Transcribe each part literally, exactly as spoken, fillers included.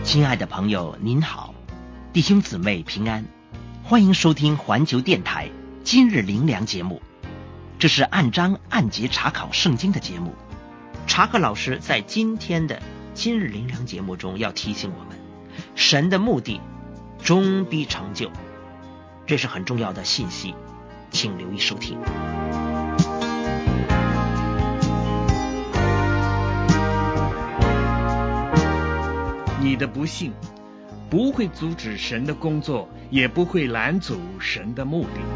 亲爱的朋友您好，弟兄姊妹平安，欢迎收听环球电台今日灵粮节目。这是按章按节查考圣经的节目。查克老师在今天的今日灵粮节目中要提醒我们，神的目的终必成就，这是很重要的信息，请留意收听。 你的不幸不会阻止神的工作，也不会拦阻神的目的。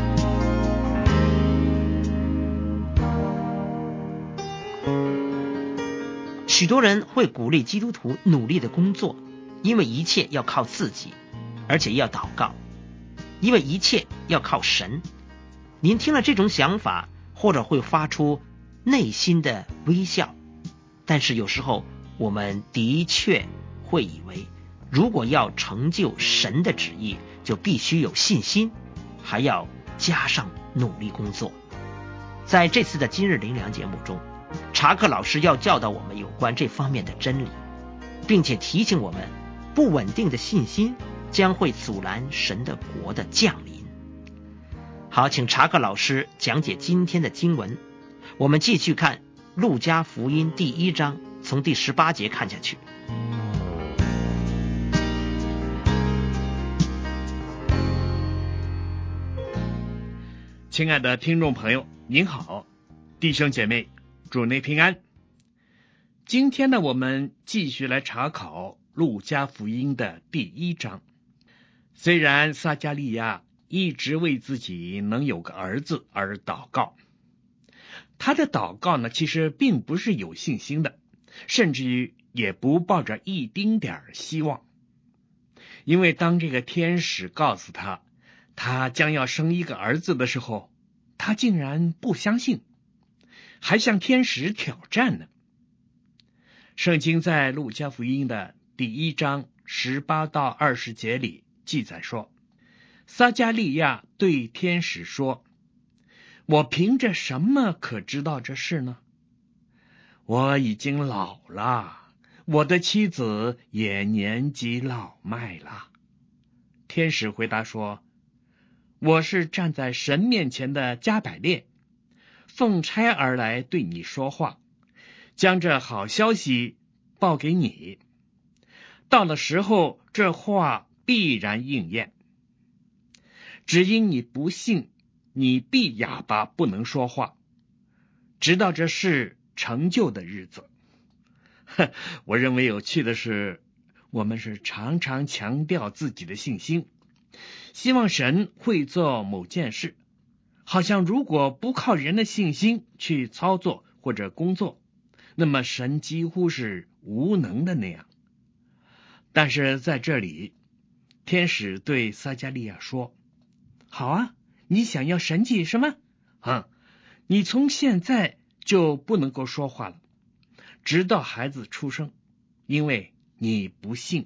许多人会鼓励基督徒努力的工作，因为一切要靠自己，而且要祷告，因为一切要靠神。您听了这种想法，或者会发出内心的微笑，但是有时候我们的确会以为，如果要成就神的旨意，就必须有信心，还要加上努力工作。在这次的今日灵粮节目中，查克老师要教导我们有关这方面的真理，并且提醒我们，不稳定的信心将会阻拦神的国的降临。好，请查克老师讲解今天的经文。我们继续看路加福音第一章，从第十八节看下去。 亲爱的听众朋友您好，弟兄姐妹主内平安。今天呢，我们继续来查考路加福音的第一章。虽然撒迦利亚一直为自己能有个儿子而祷告，他的祷告呢，其实并不是有信心的，甚至于也不抱着一丁点希望。因为当这个天使告诉他他将要生一个儿子的时候，他竟然不相信，还向天使挑战呢。圣经在路加福音的第一章十八到二十节里记载说，撒迦利亚对天使说，我凭着什么可知道这事呢？我已经老了，我的妻子也年纪老迈了。天使回答说，我是站在神面前的加百列，奉差而来对你说话，将这好消息报给你。到了时候，这话必然应验。只因你不信，你必哑巴不能说话，直到这事成就的日子。我认为有趣的是，我们是常常强调自己的信心，希望神会做某件事，好像如果不靠人的信心去操作或者工作，那么神几乎是无能的那样。但是在这里，天使对撒迦利亚说，好啊，你想要神迹什么？啊，你从现在就不能够说话了，直到孩子出生，因为你不信。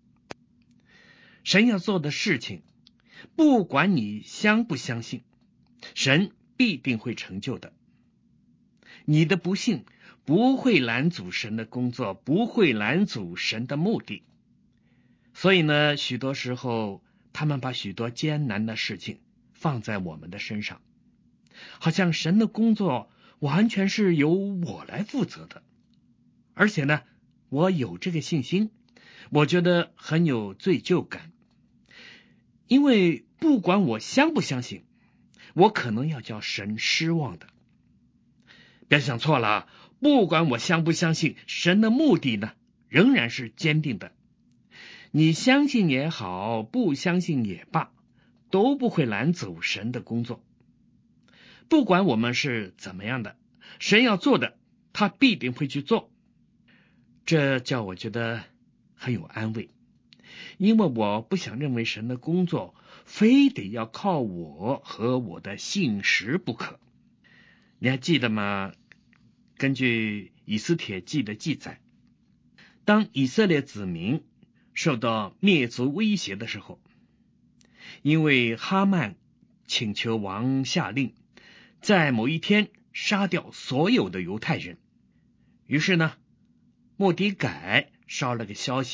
神要做的事情，不管你相不相信，神必定会成就的。你的不信不会拦阻神的工作，不会拦阻神的目的。所以呢，许多时候他们把许多艰难的事情放在我们的身上，好像神的工作完全是由我来负责的。而且呢，我有这个信心，我觉得很有罪疚感，因为不管我相不相信，我可能要叫神失望的。别想错了，不管我相不相信，神的目的呢，仍然是坚定的。你相信也好，不相信也罢，都不会拦阻神的工作。不管我们是怎么样的，神要做的，他必定会去做。这叫我觉得很有安慰，因为我不想认为神的工作非得要靠我和我的信实不可。你还记得吗？根据以斯帖记的记载，当以色列子民受到灭族威胁的时候，因为哈曼请求王下令在某一天杀掉所有的犹太人，于是呢，末底改捎了个消息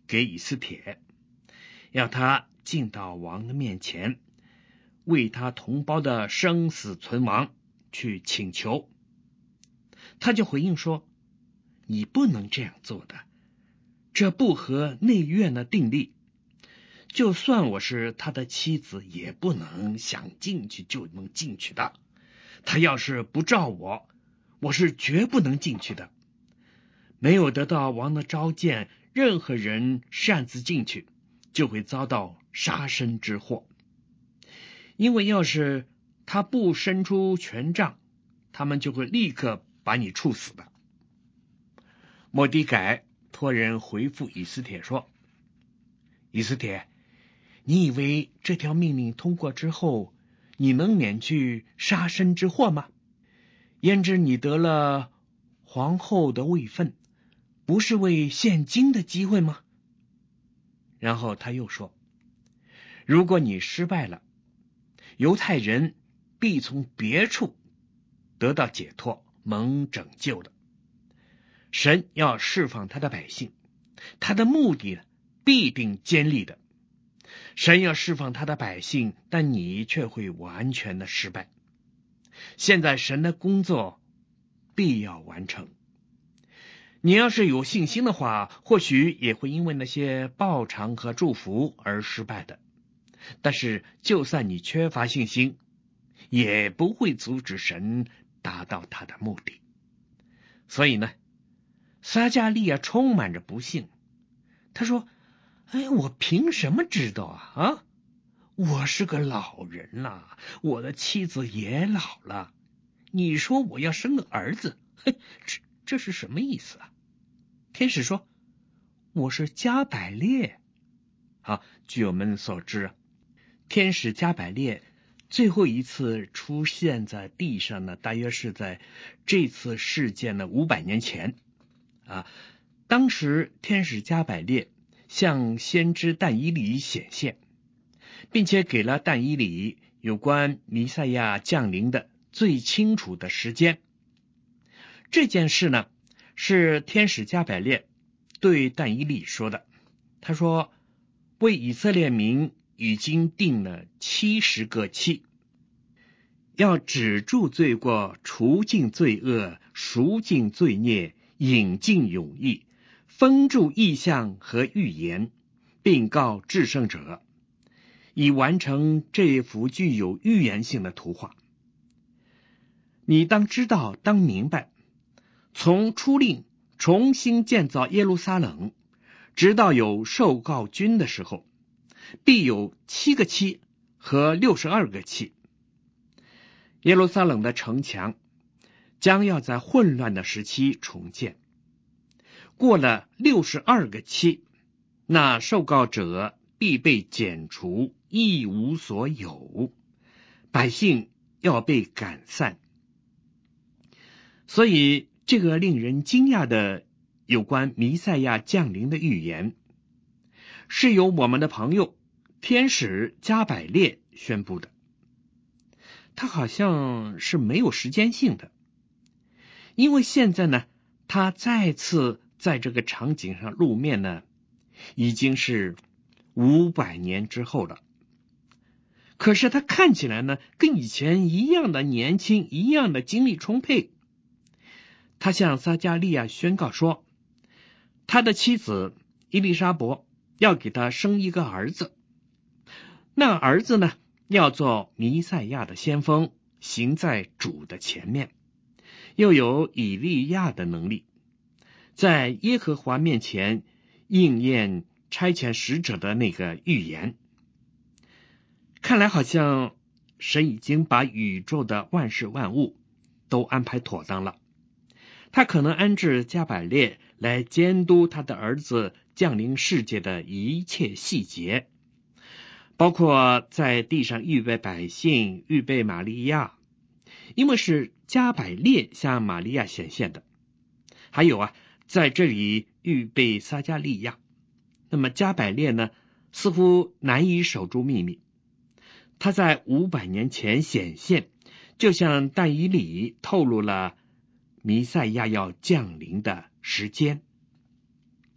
给以斯帖，要他进到王的面前，为他同胞的生死存亡去请求。他就回应说，你不能这样做的，这不合内院的定例，就算我是他的妻子，也不能想进去就能进去的。他要是不召我，我是绝不能进去的。没有得到王的召见，任何人擅自进去，就会遭到杀身之祸。因为要是他不伸出权杖，他们就会立刻把你处死的。末底改托人回复以斯帖说，以斯帖，你以为这条命令通过之后，你能免去杀身之祸吗？焉知你得了皇后的位分，不是为现今的机会吗？然后他又说，如果你失败了，犹太人必从别处得到解脱，蒙拯救的。神要释放他的百姓，他的目的必定坚立的。神要释放他的百姓，但你却会完全的失败。现在神的工作必要完成。你要是有信心的话，或许也会因为那些报偿和祝福而失败的。但是就算你缺乏信心，也不会阻止神达到他的目的。所以呢，撒迦利亚充满着不幸。他说，哎，我凭什么知道啊？啊，我是个老人了，我的妻子也老了。你说我要生个儿子，嘿，这这是什么意思啊？天使说，我是加百列。好，据我们所知，天使加百列最后一次出现在地上呢，大约是在这次事件的五百年前啊。当时天使加百列向先知但以理显现，并且给了但以理有关弥赛亚降临的最清楚的时间。这件事呢，是天使加百列对但以理说的。他说，为以色列民已经定了七十个期，要止住罪过，除尽罪恶，赎尽罪孽，引进永义，封住异象和预言，并告至圣者，以完成这幅具有预言性的图画。你当知道，当明白，从出令重新建造耶路撒冷，直到有受膏君的时候，必有七个期和六十二个期。耶路撒冷的城墙将要在混乱的时期重建。过了六十二个期，那受膏者必被剪除，一无所有，百姓要被赶散。所以这个令人惊讶的有关弥赛亚降临的预言，是由我们的朋友天使加百列宣布的。他好像是没有时间性的，因为现在呢，他再次在这个场景上露面呢，已经是五百年之后了。可是他看起来呢，跟以前一样的年轻，一样的精力充沛。他向撒迦利亚宣告说，他的妻子伊丽莎伯要给他生一个儿子，那儿子呢，要做弥赛亚的先锋，行在主的前面，又有以利亚的能力，在耶和华面前应验差遣使者的那个预言。看来好像神已经把宇宙的万事万物都安排妥当了。他可能安置加百列来监督他的儿子降临世界的一切细节，包括在地上预备百姓，预备玛利亚，因为是加百列向玛利亚显现的。还有啊，在这里预备撒迦利亚。那么加百列呢，似乎难以守住秘密。他在五百年前显现，就像但以理透露了弥赛亚要降临的时间。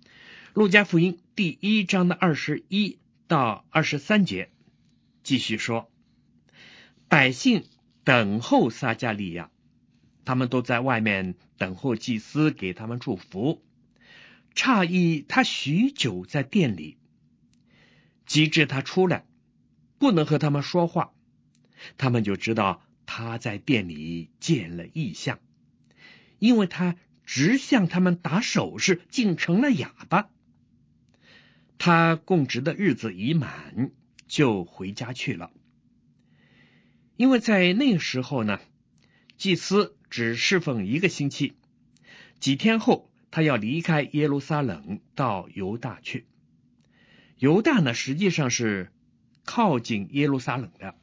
路加福音第一章的二十一到二十三节继续说，百姓等候撒迦利亚，他们都在外面等候祭司给他们祝福。诧异他许久在店里，及至他出来，不能和他们说话，他们就知道他在店里见了异象，因为他直向他们打手势，竟成了哑巴。他供职的日子已满，就回家去了。因为在那个时候呢，祭司只侍奉一个星期，几天后他要离开耶路撒冷到犹大去。犹大呢，实际上是靠近耶路撒冷的。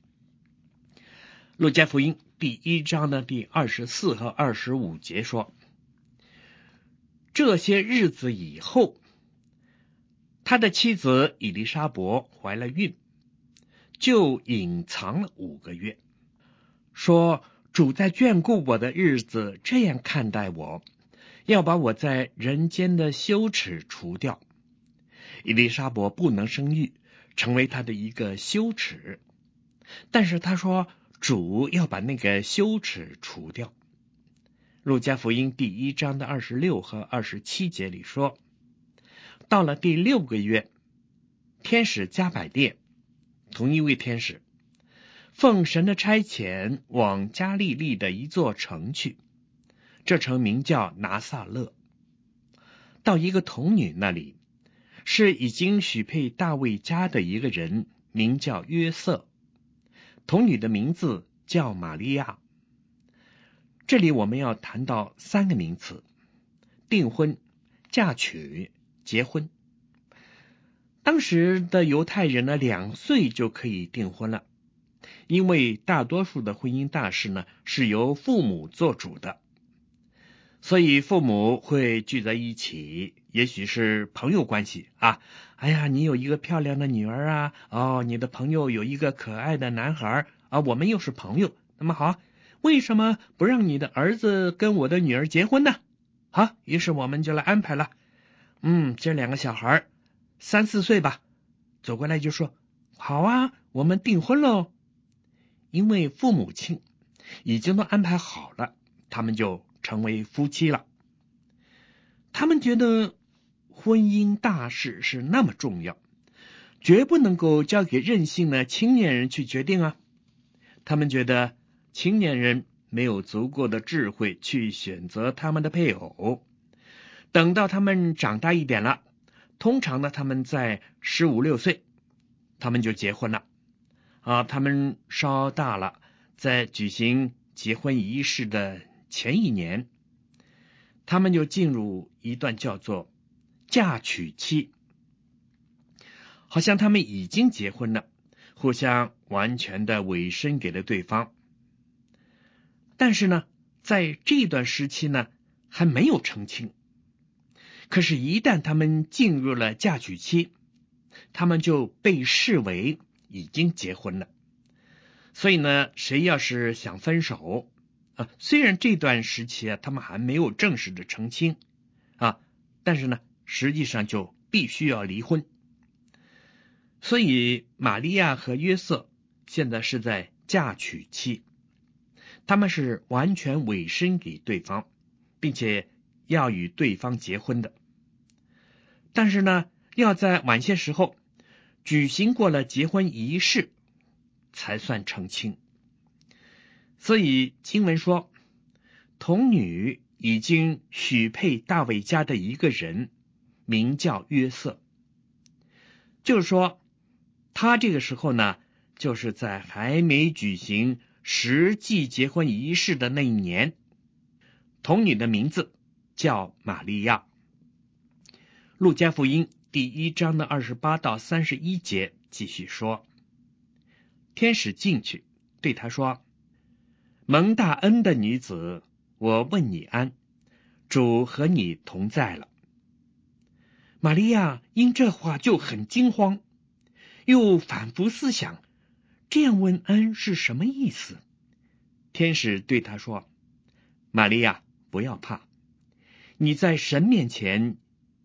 路加福音第一章的第二十四和二十五节说，这些日子以后，他的妻子以利沙伯怀了孕，就隐藏了五个月，说主在眷顾我的日子这样看待我，要把我在人间的羞耻除掉。以利沙伯不能生育，成为他的一个羞耻，但是他说主要把那个羞耻除掉。路加福音第一章的二十六和二十七节里说，到了第六个月，天使加百列，同一位天使，奉神的差遣往加利利的一座城去，这城名叫拿撒勒，到一个童女那里，是已经许配大卫家的一个人，名叫约瑟，童女的名字叫玛利亚。这里我们要谈到三个名词：订婚、嫁娶、结婚。当时的犹太人呢，两岁就可以订婚了，因为大多数的婚姻大事呢是由父母做主的，所以父母会聚在一起，也许是朋友关系啊。哎呀，你有一个漂亮的女儿啊，哦，你的朋友有一个可爱的男孩啊，我们又是朋友，那么好，为什么不让你的儿子跟我的女儿结婚呢？好，于是我们就来安排了。嗯，这两个小孩三四岁吧，走过来就说，好啊，我们订婚喽。因为父母亲已经都安排好了，他们就成为夫妻了。他们觉得婚姻大事是那么重要，绝不能够交给任性的青年人去决定啊。他们觉得青年人没有足够的智慧去选择他们的配偶，等到他们长大一点了，通常呢他们在十五六岁他们就结婚了啊。他们稍大了，在举行结婚仪式的前一年，他们就进入一段叫做嫁娶期，好像他们已经结婚了，互相完全的委身给了对方。但是呢，在这段时期呢，还没有成亲。可是，一旦他们进入了嫁娶期，他们就被视为已经结婚了。所以呢，谁要是想分手啊，虽然这段时期啊，他们还没有正式的成亲啊，但是呢，实际上就必须要离婚。所以，玛利亚和约瑟现在是在嫁娶期，他们是完全委身给对方，并且要与对方结婚的。但是呢，要在晚些时候举行过了结婚仪式，才算成亲。所以经文说，童女已经许配大卫家的一个人，名叫约瑟。就是说，他这个时候呢，就是在还没举行实际结婚仪式的那一年。童女的名字叫玛利亚。路加福音第一章的二十八到三十一节继续说，天使进去对他说，蒙大恩的女子，我问你安，主和你同在了。玛利亚因这话就很惊慌，又反复思想，这样问安是什么意思？天使对他说，玛利亚，不要怕，你在神面前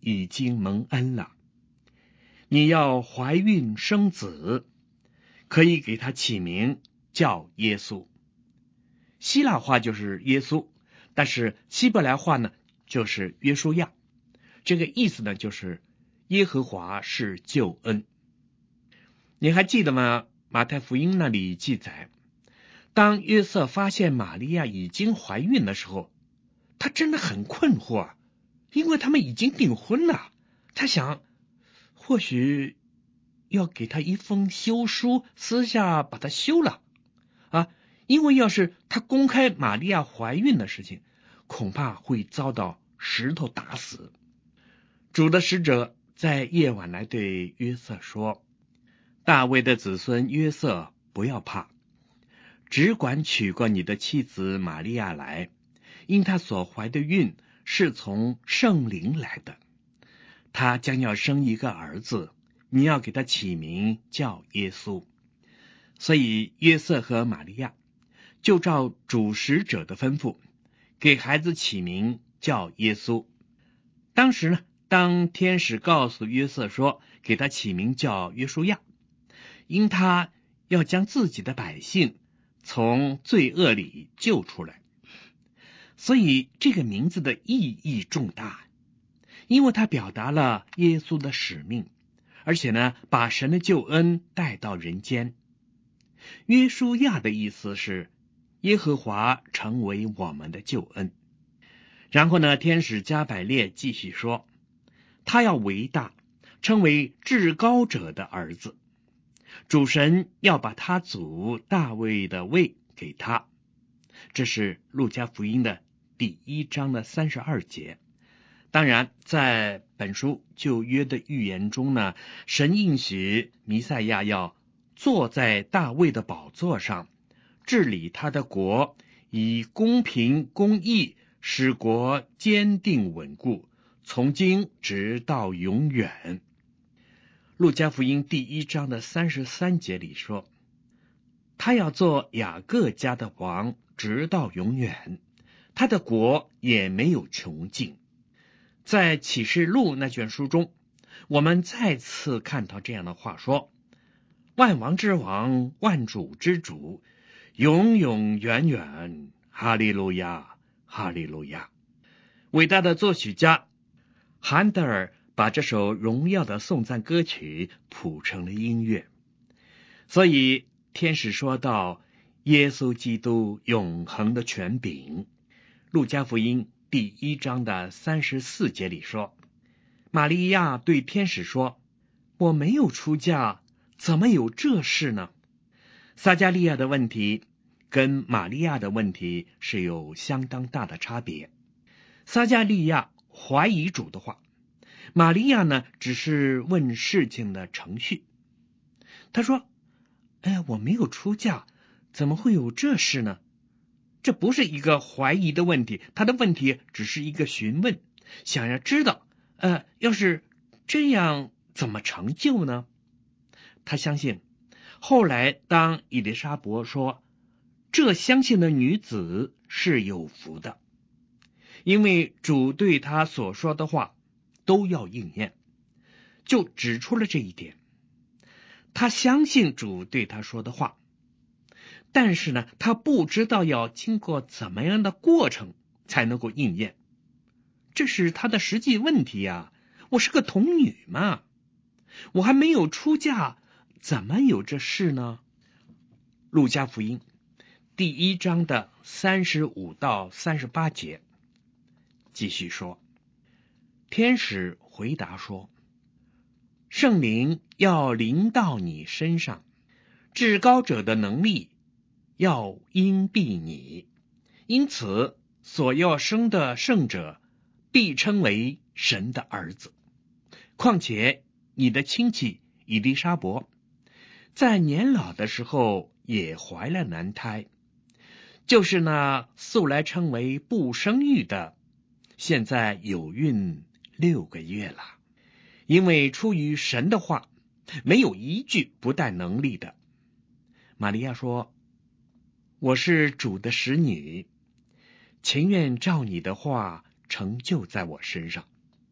已经蒙恩了，你要怀孕生子，可以给他起名叫耶稣。希腊话就是耶稣，但是希伯来话呢就是约书亚，这个意思呢就是耶和华是救恩。你还记得吗？马太福音那里记载，当约瑟发现玛利亚已经怀孕的时候，他真的很困惑啊，因为他们已经订婚了。他想，或许要给他一封休书，私下把他休了啊，因为要是他公开玛利亚怀孕的事情，恐怕会遭到石头打死。主的使者在夜晚来对约瑟说，大卫的子孙约瑟，不要怕，只管娶过你的妻子玛利亚来，因她所怀的孕是从圣灵来的，她将要生一个儿子，你要给他起名叫耶稣。所以约瑟和玛利亚就照主使者的吩咐，给孩子起名叫耶稣。当时呢，当天使告诉约瑟说，给他起名叫约书亚，因他要将自己的百姓从罪恶里救出来，所以这个名字的意义重大，因为它表达了耶稣的使命，而且呢，把神的救恩带到人间。约书亚的意思是耶和华成为我们的救恩。然后呢，天使加百列继续说，他要为大，称为至高者的儿子，主神要把他祖大卫的位给他。这是路加福音的第一章的三十二节。当然，在本书旧约的预言中呢，神应许弥赛亚要坐在大卫的宝座上，治理他的国，以公平公义使国坚定稳固，从今直到永远。路加福音第一章的三十三节里说，他要做雅各家的王，直到永远，他的国也没有穷尽。在启示录那卷书中，我们再次看到这样的话说，万王之王，万主之主，永永远远，哈利路亚，哈利路亚。伟大的作曲家韩德尔把这首荣耀的颂赞歌曲谱成了音乐。所以天使说到耶稣基督永恒的权柄，路加福音第一章的三十四节里说，玛利亚对天使说，我没有出嫁，怎么有这事呢？撒加利亚的问题跟玛利亚的问题是有相当大的差别。撒加利亚怀疑主的话，玛利亚呢只是问事情的程序。他说，哎，我没有出嫁，怎么会有这事呢？这不是一个怀疑的问题，他的问题只是一个询问，想要知道呃，要是这样怎么成就呢？他相信后来当以利沙伯说，这相信的女子是有福的，因为主对他所说的话都要应验，就指出了这一点。他相信主对他说的话，但是呢，他不知道要经过怎么样的过程才能够应验，这是他的实际问题呀、啊。我是个童女嘛，我还没有出嫁，怎么有这事呢？路加福音第一章的三十五到三十八节继续说，天使回答说，圣灵要临到你身上，至高者的能力要荫庇你，因此所要生的圣者必称为神的儿子。况且你的亲戚以利沙伯在年老的时候也怀了男胎，就是那素来称为不生育的，现在有孕六个月了。因为出于神的话，没有一句不带能力的。玛利亚说，我是主的使女，情愿照你的话成就在我身上。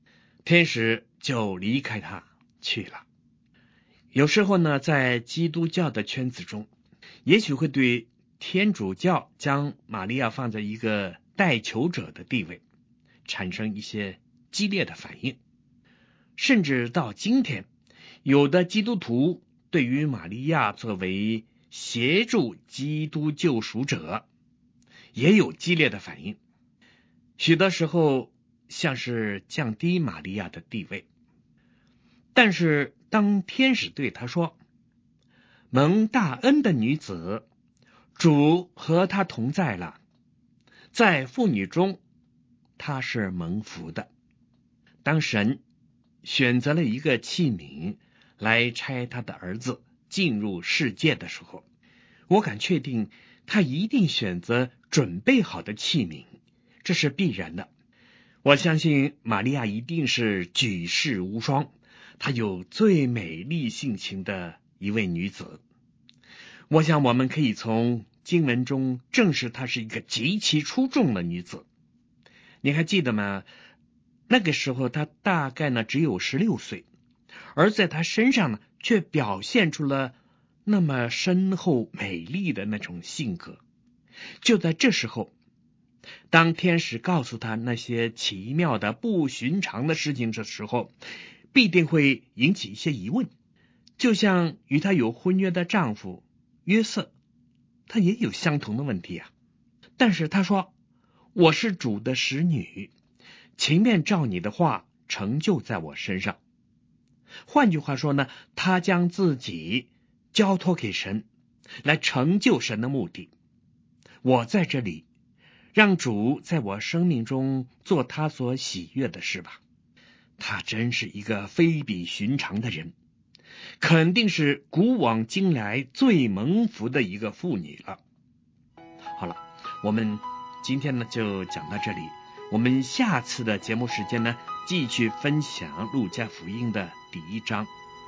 天使就离开他去了。有时候呢，在基督教的圈子中，也许会对天主教将玛利亚放在一个代求者的地位产生一些激烈的反应。甚至到今天，有的基督徒对于玛利亚作为协助基督救赎者也有激烈的反应，许多时候像是降低玛利亚的地位。但是当天使对他说，蒙大恩的女子，主和她同在了，在妇女中她是蒙福的。当神选择了一个器皿来差他的儿子进入世界的时候，我敢确定他一定选择准备好的器皿，这是必然的。我相信玛利亚一定是举世无双，她有最美丽性情的一位女子。我想我们可以从经文中证实她是一个极其出众的女子。你还记得吗？那个时候她大概呢只有十六岁，而在她身上呢却表现出了那么深厚美丽的那种性格。就在这时候，当天使告诉她那些奇妙的不寻常的事情的时候，必定会引起一些疑问。就像与她有婚约的丈夫约瑟，他也有相同的问题啊。但是他说，我是主的使女，情愿照你的话成就在我身上。换句话说呢，他将自己交托给神，来成就神的目的。我在这里，让主在我生命中做他所喜悦的事吧。她真是一个非比寻常的人，肯定是古往今来最蒙福的一个妇女了。好了，我们今天呢就讲到这里，我们下次的节目时间呢继续分享路加福音的第一章。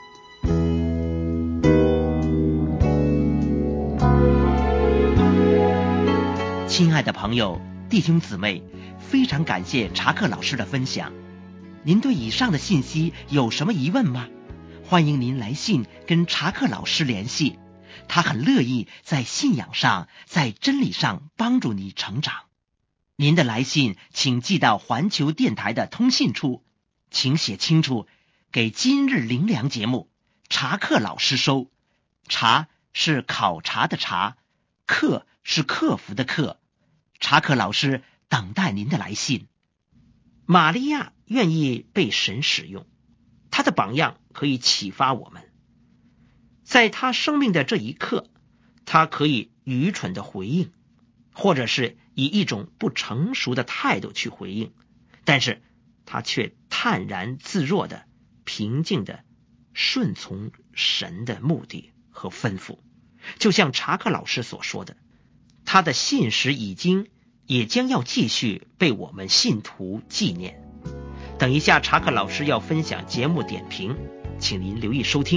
亲爱的朋友、弟兄姊妹，非常感谢查克老师的分享。您对以上的信息有什么疑问吗？欢迎您来信跟查克老师联系，他很乐意在信仰上、在真理上帮助你成长。您的来信请寄到环球电台的通信处，请写清楚给今日灵粮节目，查克老师收。查是考察的查，克是克服的克。查克老师等待您的来信。玛利亚愿意被神使用，她的榜样可以启发我们。在她生命的这一刻，她可以愚蠢的回应，或者是以一种不成熟的态度去回应，但是她却坦然自若的、平静的顺从神的目的和吩咐。就像查克老师所说的，他的信实已经也将要继续被我们信徒纪念。等一下查克老师要分享节目点评，请您留意收听。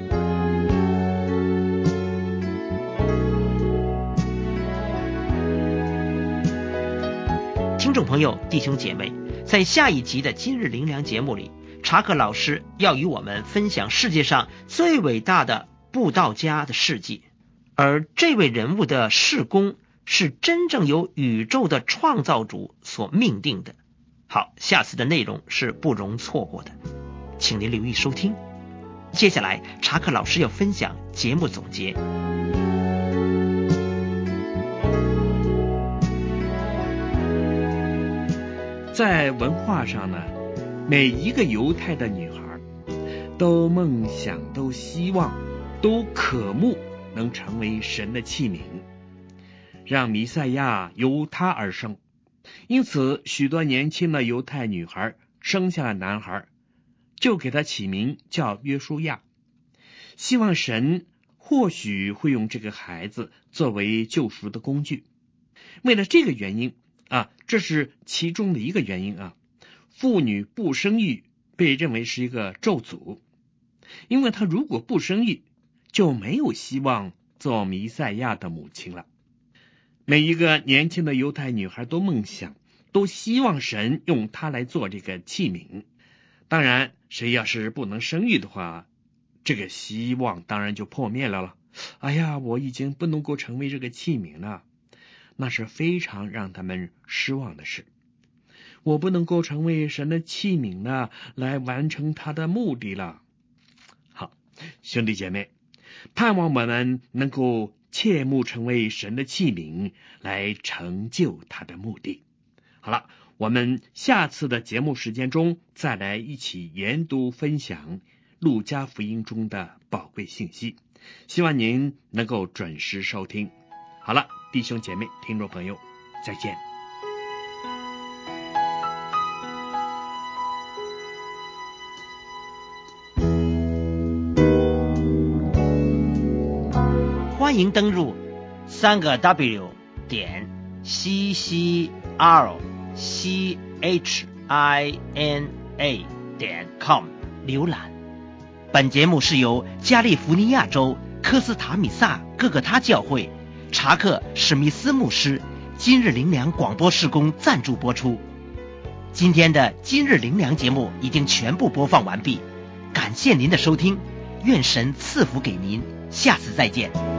听众朋友、弟兄姐妹，在下一集的今日灵粮节目里，查克老师要与我们分享世界上最伟大的布道家的事迹，而这位人物的事工是真正由宇宙的创造主所命定的。好，下次的内容是不容错过的，请您留意收听。接下来查克老师要分享节目总结。 在文化上呢，每一个犹太的女孩都梦想、都希望、都渴慕能成为神的器皿，让弥赛亚由她而生。因此许多年轻的犹太女孩生下了男孩，就给他起名叫约书亚，希望神或许会用这个孩子作为救赎的工具。为了这个原因啊，这是其中的一个原因啊，妇女不生育被认为是一个咒诅，因为她如果不生育，就没有希望做弥赛亚的母亲了。每一个年轻的犹太女孩都梦想，都希望神用她来做这个器皿。 当然，谁要是不能生育的话，这个希望当然就破灭了了。哎呀，我已经不能够成为这个器皿了，那是非常让他们失望的事。我不能够成为神的器皿了，来完成他的目的了。好，兄弟姐妹，盼望我们能够切慕成为神的器皿，来成就他的目的。好了，我们下次的节目时间中再来一起研读分享路加福音中的宝贵信息，希望您能够准时收听。好了，弟兄姐妹听众朋友，再见。 欢迎登入三个 W 点 C C R C H I N A 点 com 浏览。本节目是由加利福尼亚州科斯塔米萨各个他教会查克史密斯牧师今日灵粮广播事工赞助播出。今天的今日灵粮节目已经全部播放完毕，感谢您的收听，愿神赐福给您，下次再见。